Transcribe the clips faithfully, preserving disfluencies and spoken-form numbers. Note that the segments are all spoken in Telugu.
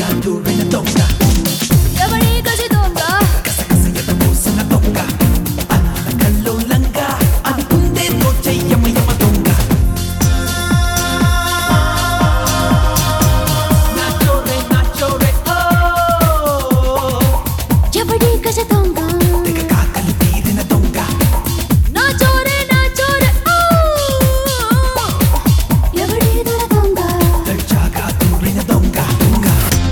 దూరిన దొంగ ఎవడి గజి దొంగ కసకస ఎద పూసిన దొంగ అల్ల కల్లోలంగా అనుకుందే దోచే యమ యమ దొంగ నాచోరే నాచోరే ఓ ఎవడి గజి దొంగ తెగ కాకలు తీరిన దొంగ నా చోరే నా చోరే ఓ ఎవడి దొర దొంగ దర్జాగా దూరిన దొంగ దొంగ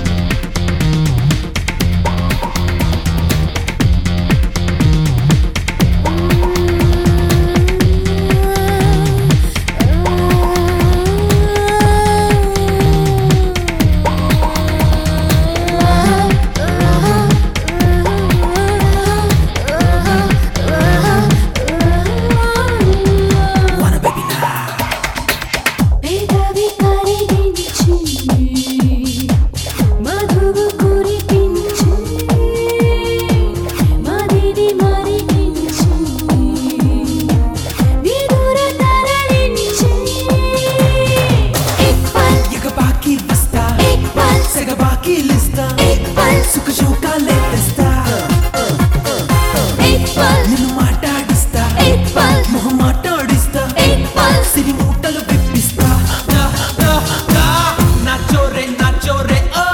Wanna baby now పేదవి కరిగించి మధువు కురిపించి మదిని మరిగించి విదుర తరలించి एक पल ఇక బాకీ వస్తా एक पल సెగ బాకీలిస్తా एक पल సుఖ శోకాలే తెస్తా एक पल నిన్ను మాట్లాడిస్తా एक पल మొహం మాట్లాడిస్తా एक पल సిరి మూటలు విప్పిస్తా దా, దా, దా. నా చోరే నా చోరే ఓ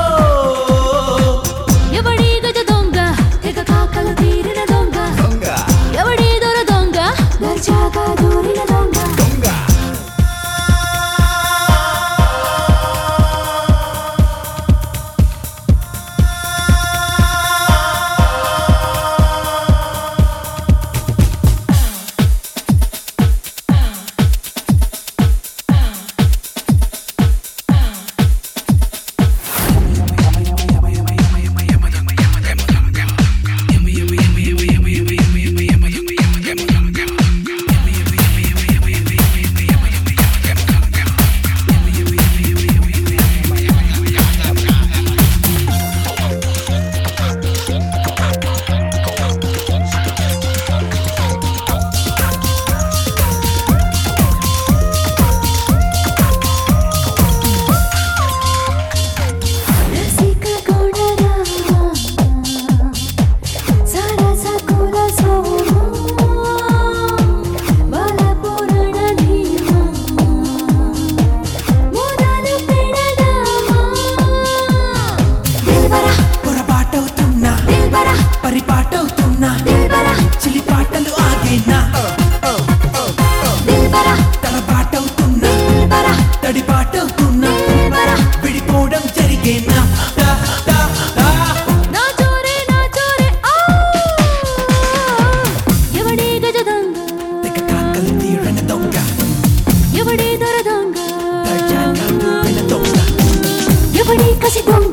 ఎవడి గజ దొంగ తెగ కాకలు తీరిన దొంగ దొంగ ఎవడి దొర దొంగ దర్జాగా దూరిన దొంగ దొంగ రసిక గుణరామ సరస కుల సోమ బల పురాణ ధీమ మొదలు పెడదామా దిల్బరా పొరపాటవుతున్నా దిల్బరా పరిపాటవుతున్నా దిల్బరా చిలిపాటలు ఆగేనా దిల్బరా తలబాటవుతున్నా దిల్బరా తడిపాటవుతున్నా దిల్బరా విడిపోవడం జరిగేనా దా, దా, దా. నా చోరే నా చోరే ఆ ఎవడి గజ దొంగ తెగ కాకలు తీరిన దొంగ ఎవడి దొర దొంగ దర్జాగా దూరిన దొంగ ఎవడి కసి దొంగ